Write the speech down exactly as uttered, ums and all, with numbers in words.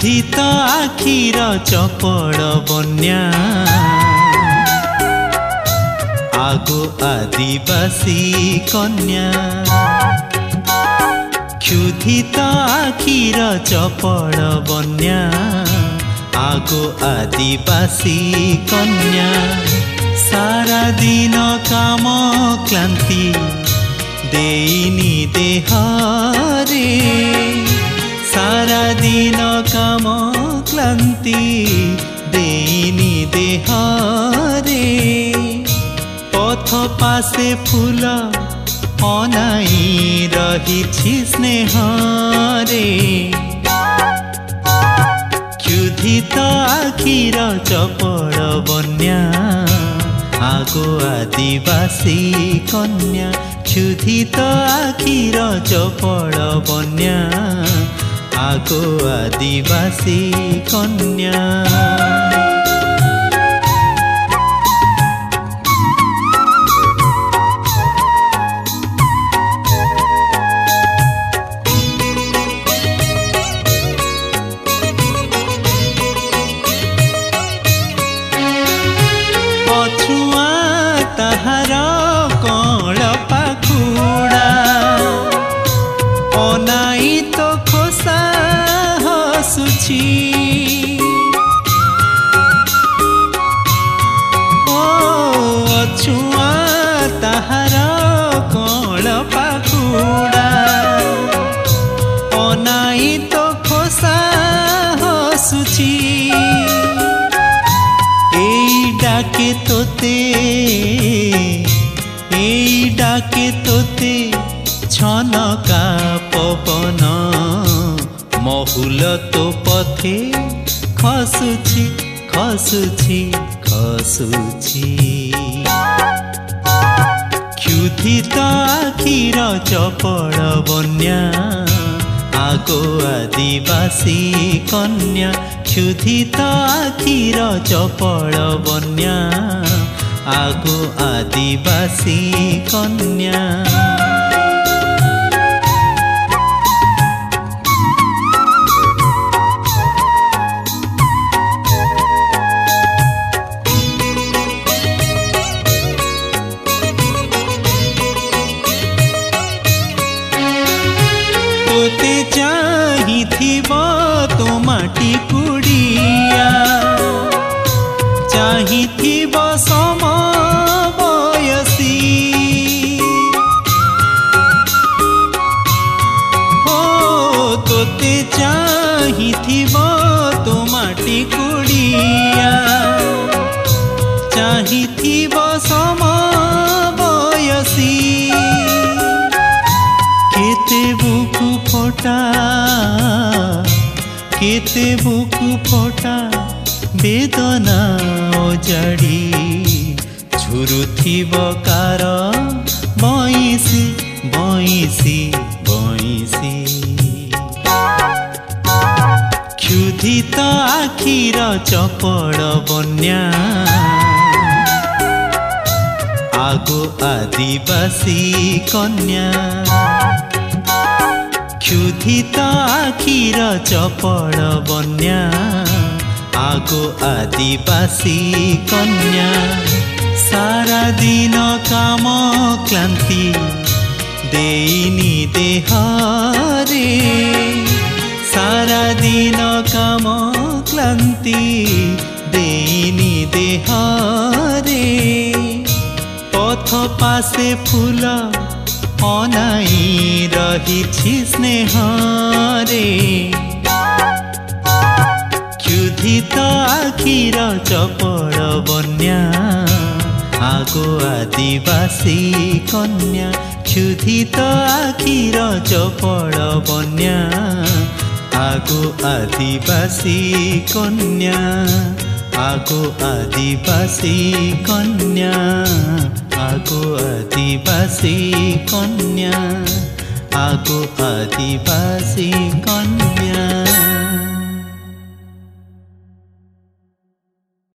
क्षुधित आखिर चपड़ बन्या आगो आदिवासी कन्या क्षुधित आखिर चपड़ बन्या आगो आदिवासी कन्या सारा दिन काम क्लांति देइनी देहरे सारा दिन काम क्लांति देइनी देहरे पथ पासे फूल अनाई रही स्नेहरे क्षुधित आखिर चपड़ बन्या आगो आदिवासी कन्या क्षुधित आखिर चपड़ बन्या आगो आदिवासी कन्या पछुआ ताहार कण पाखुड़ा अनाई तो खोसा हसुची ओ अछुआ ताहार कण पाखुड़ा अनाई तो खोसा हसुची डाके तोते एई डाके तोते छनका पवन महुल तो पथे खसुची खसुची खसुची क्षुधित आखिर चपड़ बन्या आगो आदिवासी कन्या क्षुधित आखिर चपड़ बन्या आगो आदिवासी कन्या तोते चाहिथिब तो माटी कुड़िया चाहिथिब सम बयसी हो तोते चाहिथिब तो माटी कुड़िया चाहिथिब सम बयसी केते बुकु फोटा केते बुकु फोटा बेदना ओजाड़ी झुरुथिब कार बइसी बइसी बइसी क्षुधित आखिर चपड़ बन्या आगो आदिवासी कन्या क्षुधित आखिर चपड़ बन्या आगो आदिवासी कन्या सारा दिन काम क्लांति देइनी देहरे सारा दिन काम क्लांति देइनी देहरे पथ पासे फूल अनाई रही स्नेहरे क्षुधित आखिर चपड़ बन्या आगो आदिवासी कन्या क्षुधित आखिर चपड़ बन्या आगो आदिवासी कन्या आगो आदिवासी कन्या आगो आदिवासी कन्या आगो आदिवासी कन्या।